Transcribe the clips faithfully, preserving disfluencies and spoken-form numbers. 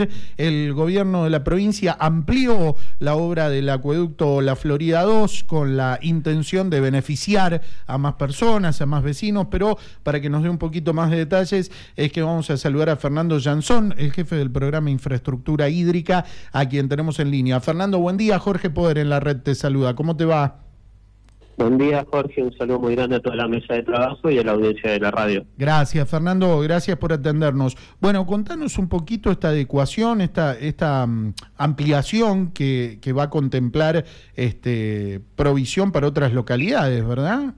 El gobierno de la provincia amplió la obra del acueducto La Florida dos con la intención de beneficiar a más personas, a más vecinos, pero para que nos dé un poquito más de detalles es que vamos a saludar a Fernando Jansón, el jefe del programa Infraestructura Hídrica, a quien tenemos en línea. Fernando, buen día. Jorge Poder en la red te saluda. ¿Cómo te va? Buen día, Jorge, un saludo muy grande a toda la mesa de trabajo y a la audiencia de la radio. Gracias, Fernando, gracias por atendernos. Bueno, contanos un poquito esta adecuación, esta, esta um, ampliación que, que va a contemplar este, provisión para otras localidades, ¿verdad?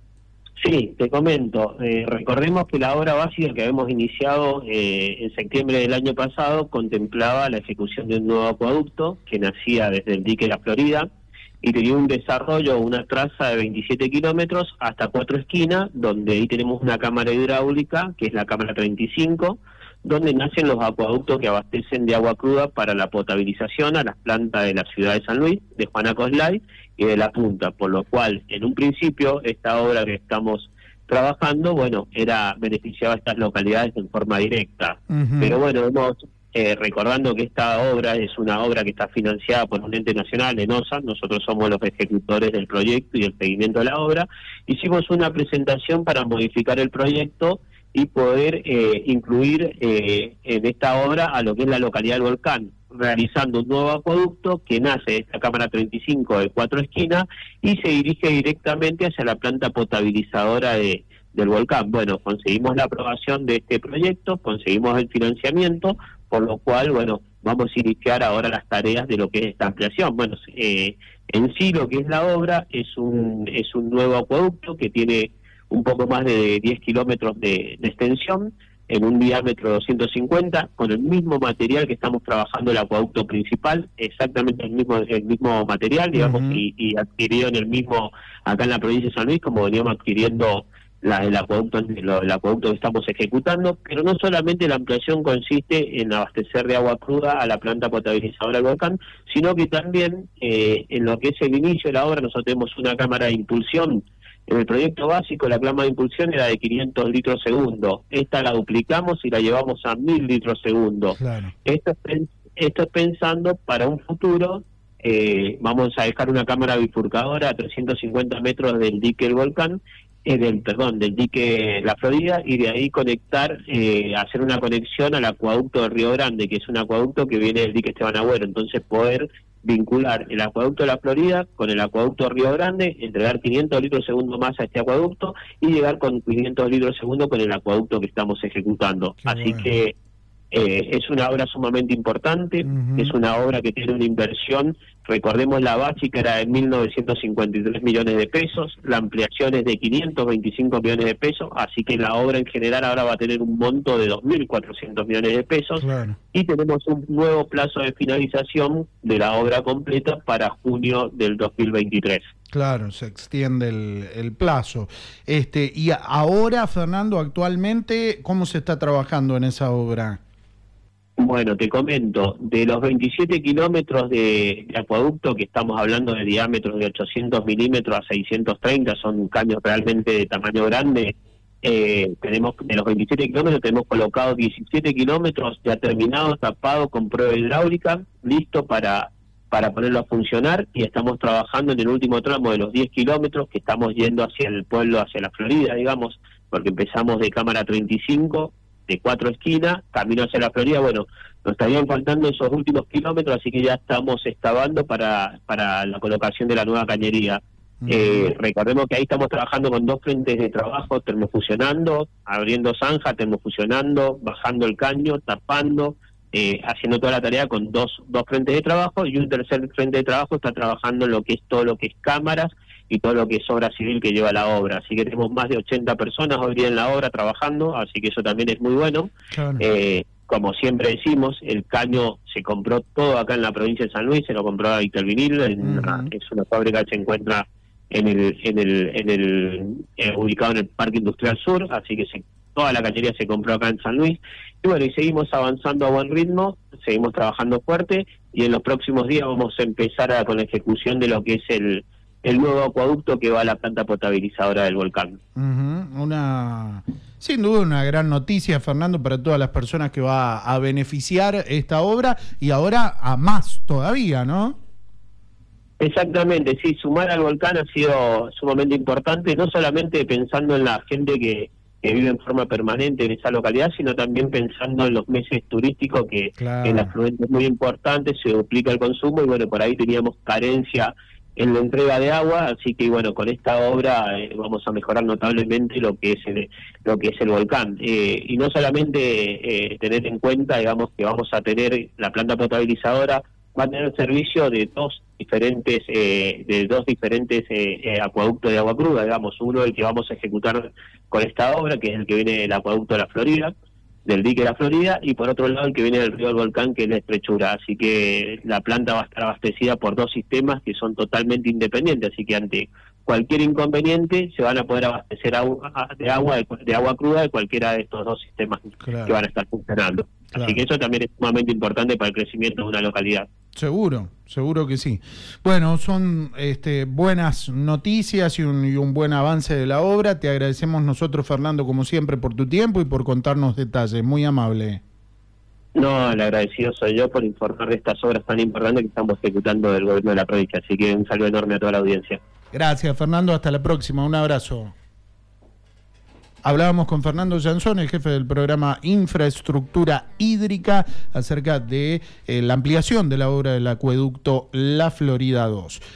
Sí, te comento. Eh, recordemos que la obra básica que habíamos iniciado eh, en septiembre del año pasado contemplaba la ejecución de un nuevo acueducto que nacía desde el dique La Florida, y tenía un desarrollo, una traza de veintisiete kilómetros hasta cuatro esquinas, donde ahí tenemos una cámara hidráulica, que es la cámara treinta y cinco, donde nacen los acueductos que abastecen de agua cruda para la potabilización a las plantas de la ciudad de San Luis, de Juana Coslay y de La Punta, por lo cual, en un principio, esta obra que estamos trabajando, bueno, era beneficiaba a estas localidades en forma directa. Uh-huh. Pero bueno, hemos... Eh, recordando que esta obra es una obra que está financiada por un ente nacional, ENOSA, nosotros somos los ejecutores del proyecto y el seguimiento de la obra, hicimos una presentación para modificar el proyecto y poder eh, incluir eh, en esta obra a lo que es la localidad del Volcán, realizando un nuevo acueducto que nace de esta cámara treinta y cinco de cuatro esquinas y se dirige directamente hacia la planta potabilizadora de del Volcán. Bueno, conseguimos la aprobación de este proyecto, conseguimos el financiamiento, por lo cual, bueno, vamos a iniciar ahora las tareas de lo que es esta ampliación. Bueno, eh, en sí lo que es la obra es un es un nuevo acueducto que tiene un poco más de diez kilómetros de, de extensión, en un diámetro de doscientos cincuenta, con el mismo material que estamos trabajando el acueducto principal, exactamente el mismo el mismo material, digamos, uh-huh. y, y adquirido en el mismo, acá en la provincia de San Luis, como veníamos adquiriendo La, el, acueducto, el acueducto que estamos ejecutando, pero no solamente la ampliación consiste en abastecer de agua cruda a la planta potabilizadora del Volcán, sino que también eh, en lo que es el inicio de la obra nosotros tenemos una cámara de impulsión. En el proyecto básico la cámara de impulsión era de quinientos litros segundo, esta la duplicamos y la llevamos a mil litros segundo. Claro. Esto, es, esto es pensando para un futuro. Eh, vamos a dejar una cámara bifurcadora a trescientos cincuenta metros del dique del Volcán, eh, del perdón, del dique La Florida, y de ahí conectar, eh, hacer una conexión al acueducto de Río Grande, que es un acueducto que viene del dique Esteban Agüero. Entonces poder vincular el acueducto de La Florida con el acueducto de Río Grande, entregar quinientos litros segundo más a este acueducto y llegar con quinientos litros segundo con el acueducto que estamos ejecutando. Qué Así bueno. que Eh, es una obra sumamente importante, uh-huh. es una obra que tiene una inversión, recordemos la básica era de mil novecientos cincuenta y tres millones de pesos, la ampliación es de quinientos veinticinco millones de pesos, así que la obra en general ahora va a tener un monto de dos mil cuatrocientos millones de pesos, claro. y tenemos un nuevo plazo de finalización de la obra completa para junio del dos mil veintitrés. Claro, se extiende el, el plazo. Este, y ahora, Fernando, actualmente, ¿cómo se está trabajando en esa obra? Bueno, te comento, de los veintisiete kilómetros de, de acueducto, que estamos hablando de diámetros de ochocientos milímetros a seiscientos treinta, son cambios realmente de tamaño grande, eh, tenemos de los veintisiete kilómetros tenemos colocados diecisiete kilómetros ya terminados, tapados con prueba hidráulica, listo para, para ponerlo a funcionar, y estamos trabajando en el último tramo de los diez kilómetros, que estamos yendo hacia el pueblo, hacia La Florida, digamos, porque empezamos de cámara treinta y cinco, de cuatro esquinas, camino hacia La Florida. Bueno, nos estarían faltando esos últimos kilómetros, así que ya estamos excavando para, para la colocación de la nueva cañería. Uh-huh. Eh, recordemos que ahí estamos trabajando con dos frentes de trabajo, termofusionando, abriendo zanja, termofusionando, bajando el caño, tapando, eh, haciendo toda la tarea con dos, dos frentes de trabajo, y un tercer frente de trabajo está trabajando en lo que es todo lo que es cámaras y todo lo que es obra civil que lleva la obra. Así que tenemos más de ochenta personas hoy día en la obra trabajando, así que eso también es muy bueno. Claro. Eh, como siempre decimos, el caño se compró todo acá en la provincia de San Luis, se lo compró a Italvinil, en una, uh-huh. es una fábrica que se encuentra en el, en el, en el eh, ubicado en el Parque Industrial Sur, así que se, toda la cañería se compró acá en San Luis. Y bueno, y seguimos avanzando a buen ritmo, seguimos trabajando fuerte, y en los próximos días vamos a empezar a, con la ejecución de lo que es el el nuevo acueducto que va a la planta potabilizadora del volcán. Uh-huh. Una, sin duda una gran noticia, Fernando, para todas las personas que va a beneficiar esta obra y ahora a más todavía, ¿no? Exactamente, sí, sumar al volcán ha sido sumamente importante, no solamente pensando en la gente que, que vive en forma permanente en esa localidad, sino también pensando en los meses turísticos, que claro. el afluente es muy importante, se duplica el consumo y bueno, por ahí teníamos carencia en la entrega de agua, así que bueno, con esta obra eh, vamos a mejorar notablemente lo que es el, lo que es el volcán. Eh, y no solamente eh, tener en cuenta, digamos, que vamos a tener la planta potabilizadora, va a tener servicio de dos diferentes eh, de dos diferentes eh, eh, acueductos de agua cruda, digamos, uno el que vamos a ejecutar con esta obra, que es el que viene del acueducto de la Florida, del dique de la Florida, y por otro lado el que viene del río del volcán, que es la Estrechura, así que la planta va a estar abastecida por dos sistemas que son totalmente independientes, así que ante cualquier inconveniente se van a poder abastecer agua, de agua de agua cruda de cualquiera de estos dos sistemas claro. que van a estar funcionando. Claro. Así que eso también es sumamente importante para el crecimiento de una localidad. Seguro, seguro que sí. Bueno, son este, buenas noticias y un, y un buen avance de la obra. Te agradecemos nosotros, Fernando, como siempre, por tu tiempo y por contarnos detalles. Muy amable. No, el agradecido soy yo por informar de estas obras tan importantes que estamos ejecutando del gobierno de la provincia. Así que un saludo enorme a toda la audiencia. Gracias, Fernando. Hasta la próxima. Un abrazo. Hablábamos con Fernando Jansón, el jefe del programa Infraestructura Hídrica, acerca de eh, la ampliación de la obra del acueducto La Florida dos.